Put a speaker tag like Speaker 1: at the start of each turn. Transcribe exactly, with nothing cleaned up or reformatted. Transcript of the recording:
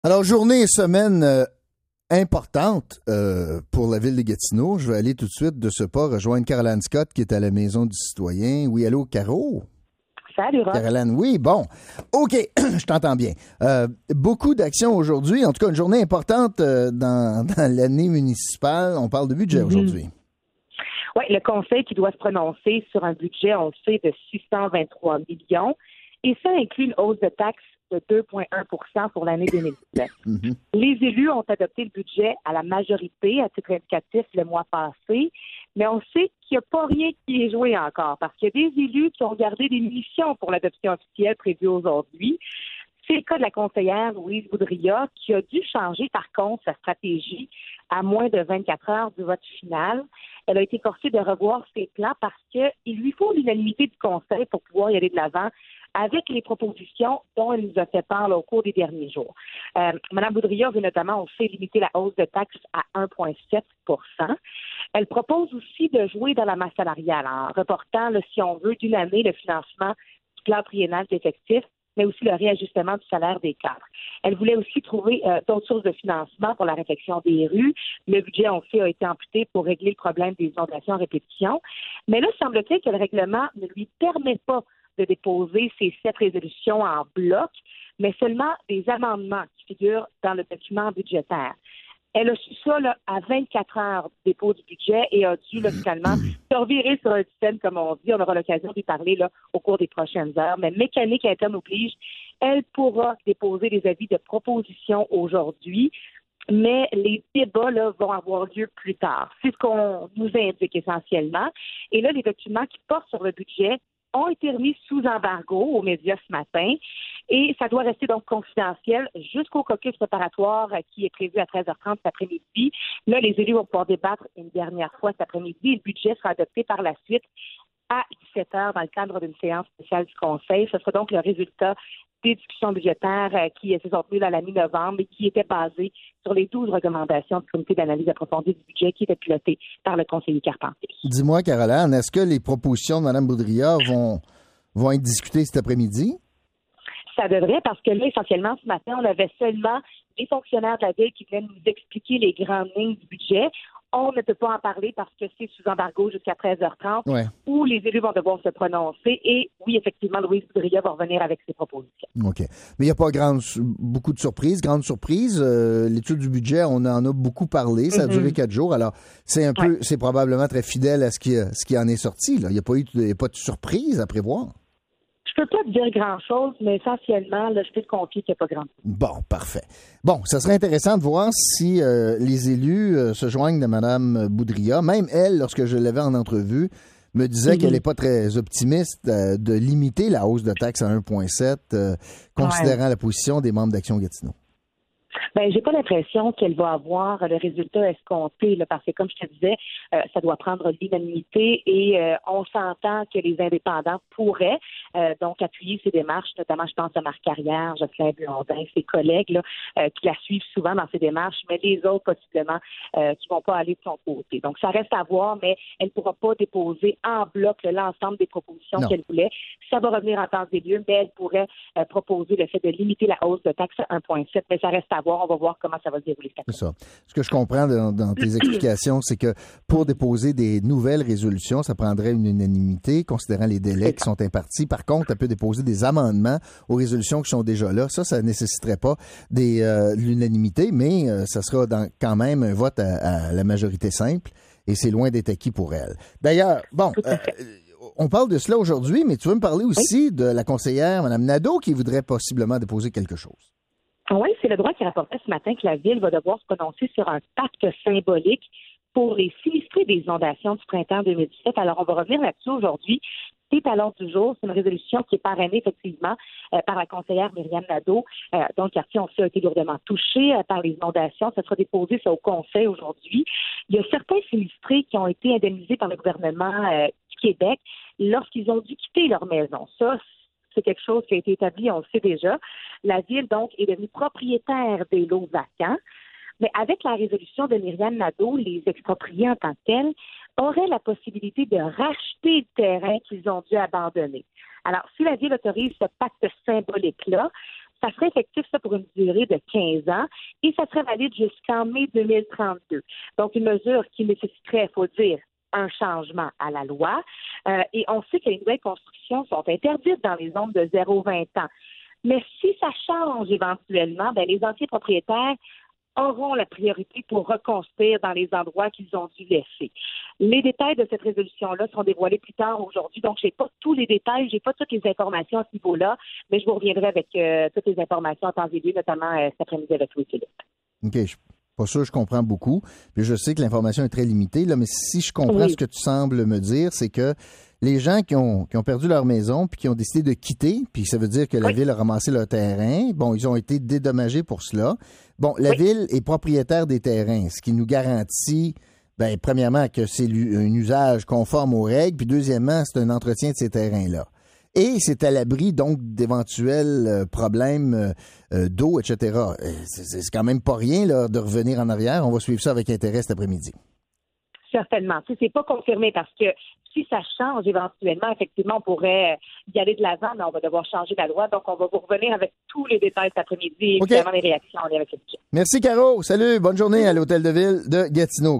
Speaker 1: Alors, journée et semaine euh, importante euh, pour la ville de Gatineau. Je vais aller tout de suite de ce pas rejoindre Caroline Scott qui est à la Maison du Citoyen. Oui, allô, Caro?
Speaker 2: Salut, Rob.
Speaker 1: Caroline, oui, bon. OK, je t'entends bien. Euh, beaucoup d'actions aujourd'hui. En tout cas, une journée importante euh, dans, dans l'année municipale. On parle de budget
Speaker 2: Mm-hmm.
Speaker 1: aujourd'hui.
Speaker 2: Oui, le conseil qui doit se prononcer sur un budget, on le sait, de six cent vingt-trois millions. Et ça inclut une hausse de taxes de deux virgule un pour cent pour l'année deux mille dix-sept. Mm-hmm. Les élus ont adopté le budget à la majorité, à titre indicatif, le mois passé, mais on sait qu'il n'y a pas rien qui est joué encore, parce qu'il y a des élus qui ont gardé des munitions pour l'adoption officielle prévue aujourd'hui. C'est le cas de la conseillère Louise Boudria, qui a dû changer, par contre, sa stratégie à moins de vingt-quatre heures du vote final. Elle a été forcée de revoir ses plans parce qu'il lui faut l'unanimité du conseil pour pouvoir y aller de l'avant avec les propositions dont elle nous a fait part là, au cours des derniers jours. Euh, Mme Boudria veut notamment, on sait, limiter la hausse de taxes à un virgule sept pour cent. Elle propose aussi de jouer dans la masse salariale en reportant, là, si on veut, d'une année le financement du plan triennal d'effectifs, mais aussi le réajustement du salaire des cadres. Elle voulait aussi trouver euh, d'autres sources de financement pour la réfection des rues. Le budget, on sait, a été amputé pour régler le problème des inondations en répétition. Mais là, semble-t-il que le règlement ne lui permet pas de déposer ces sept résolutions en bloc, mais seulement des amendements qui figurent dans le document budgétaire. Elle a su ça là, à vingt-quatre heures du dépôt du budget et a dû là, finalement se revirer sur un système, comme on dit. On aura l'occasion d'y parler là, au cours des prochaines heures. Mais mécanique interne oblige, elle pourra déposer des avis de proposition aujourd'hui, mais les débats là, vont avoir lieu plus tard. C'est ce qu'on nous indique essentiellement. Et là, les documents qui portent sur le budget ont été remis sous embargo aux médias ce matin et ça doit rester donc confidentiel jusqu'au caucus préparatoire qui est prévu à treize heures trente cet après-midi. Là, les élus vont pouvoir débattre une dernière fois cet après-midi et le budget sera adopté par la suite à dix-sept heures dans le cadre d'une séance spéciale du Conseil. Ce sera donc le résultat des discussions budgétaires euh, qui se sont tenues à la mi-novembre et qui étaient basées sur les douze recommandations du comité d'analyse approfondie du budget qui était piloté par le conseiller Carpentier.
Speaker 1: Dis-moi, Caroline, est-ce que les propositions de Mme Boudria vont, vont être discutées cet après-midi?
Speaker 2: Ça devrait, parce que là, essentiellement, ce matin, on avait seulement des fonctionnaires de la Ville qui venaient nous expliquer les grandes lignes du budget. On ne peut pas en parler parce que c'est sous embargo jusqu'à treize heures trente, ouais. Où les élus vont devoir se prononcer. Et oui, effectivement, Louise Boudria va revenir avec ses propositions.
Speaker 1: OK. Mais il n'y a pas grande, beaucoup de surprises. Grande surprise, euh, l'étude du budget, on en a beaucoup parlé. Ça a mm-hmm. duré quatre jours. Alors, c'est un peu, ouais. c'est probablement très fidèle à ce qui, ce qui en est sorti. Là. Il n'y a pas eu de, pas de surprise à prévoir.
Speaker 2: Je peux pas te dire grand-chose, mais essentiellement, là, je peux te confier qu'il n'y a pas grand-chose.
Speaker 1: Bon, parfait. Bon, ça serait intéressant de voir si euh, les élus euh, se joignent de Mme Boudria. Même elle, lorsque je l'avais en entrevue, me disait mm-hmm. qu'elle n'est pas très optimiste euh, de limiter la hausse de taxes à un virgule sept, euh, considérant ouais. la position des membres d'Action Gatineau.
Speaker 2: Ben, j'ai pas l'impression qu'elle va avoir le résultat escompté, là, parce que, comme je te disais, euh, ça doit prendre l'unanimité et euh, on s'entend que les indépendants pourraient euh, donc appuyer ces démarches, notamment, je pense à Marc Carrière, Jocelyn Blondin, ses collègues là, euh, qui la suivent souvent dans ces démarches, mais les autres, possiblement, euh, qui vont pas aller de son côté. Donc, ça reste à voir, mais elle ne pourra pas déposer en bloc là, l'ensemble des propositions non. qu'elle voulait. Ça va revenir en temps et lieu, mais elle pourrait euh, proposer le fait de limiter la hausse de taxes à un virgule sept, mais ça reste à voir. On va voir comment ça va se dérouler.
Speaker 1: C'est ça. Ce que je comprends dans, dans tes explications, c'est que pour déposer des nouvelles résolutions, ça prendrait une unanimité, considérant les délais qui sont impartis. Par contre, elle peut déposer des amendements aux résolutions qui sont déjà là. Ça, ça ne nécessiterait pas des, euh, l'unanimité, mais euh, ça sera dans, quand même un vote à, à la majorité simple et c'est loin d'être acquis pour elle. D'ailleurs, bon... Euh, on parle de cela aujourd'hui, mais tu veux me parler aussi oui. de la conseillère, Mme Nadeau, qui voudrait possiblement déposer quelque chose.
Speaker 2: Oui, c'est le droit qui rapportait ce matin que la Ville va devoir se prononcer sur un pacte symbolique pour les sinistrés des inondations du printemps deux mille dix-sept. Alors, on va revenir là-dessus aujourd'hui. C'est à l'ordre du jour. C'est une résolution qui est parrainée, effectivement, euh, par la conseillère Myriam Nadeau, euh, dont le quartier, on sait, a été lourdement touché euh, par les inondations. Ça sera déposé ça, au Conseil aujourd'hui. Il y a certains sinistrés qui ont été indemnisés par le gouvernement euh, du Québec lorsqu'ils ont dû quitter leur maison. Ça, c'est quelque chose qui a été établi, on le sait déjà. La Ville, donc, est devenue propriétaire des lots vacants. Mais avec la résolution de Myriam Nadeau, les expropriés en tant que tels auraient la possibilité de racheter le terrain qu'ils ont dû abandonner. Alors, si la Ville autorise ce pacte symbolique-là, Ça serait effectif, ça, pour une durée de quinze ans et ça serait valide jusqu'en mai deux mille trente-deux. Donc, une mesure qui nécessiterait, il faut dire, un changement à la loi. Euh, et on sait que les nouvelles constructions sont interdites dans les zones de zéro à vingt ans. Mais si ça change éventuellement, ben, les anciens propriétaires auront la priorité pour reconstruire dans les endroits qu'ils ont dû laisser. Les détails de cette résolution-là seront dévoilés plus tard aujourd'hui, donc je n'ai pas tous les détails, je n'ai pas toutes les informations à ce niveau-là, mais je vous reviendrai avec euh, toutes les informations en temps et lieu, notamment euh, cet après-midi avec Louis-Philippe.
Speaker 1: OK, je suis pas sûr, je comprends beaucoup. Puis je sais que l'information est très limitée, là, mais si je comprends
Speaker 2: Oui.
Speaker 1: ce que tu sembles me dire, c'est que les gens qui ont, qui ont perdu leur maison puis qui ont décidé de quitter, puis ça veut dire que la
Speaker 2: Oui.
Speaker 1: ville a ramassé leur terrain, bon, ils ont été dédommagés pour cela. Bon, la
Speaker 2: Oui.
Speaker 1: ville est propriétaire des terrains, ce qui nous garantit, ben, premièrement, que c'est un usage conforme aux règles, puis deuxièmement, c'est un entretien de ces terrains-là. Et c'est à l'abri, donc, d'éventuels euh, problèmes euh, euh, d'eau, et cetera. Euh, C'est, c'est quand même pas rien, là, de revenir en arrière. On va suivre ça avec intérêt cet après-midi.
Speaker 2: Certainement. Tu sais, c'est pas confirmé parce que si ça change éventuellement, effectivement, on pourrait y aller de l'avant, mais on va devoir changer la loi. Donc, on va vous revenir avec tous les détails cet après-midi et
Speaker 1: OK.
Speaker 2: évidemment les réactions en lien avec le budget.
Speaker 1: Merci, Caro. Salut. Bonne journée à l'Hôtel de Ville de Gatineau.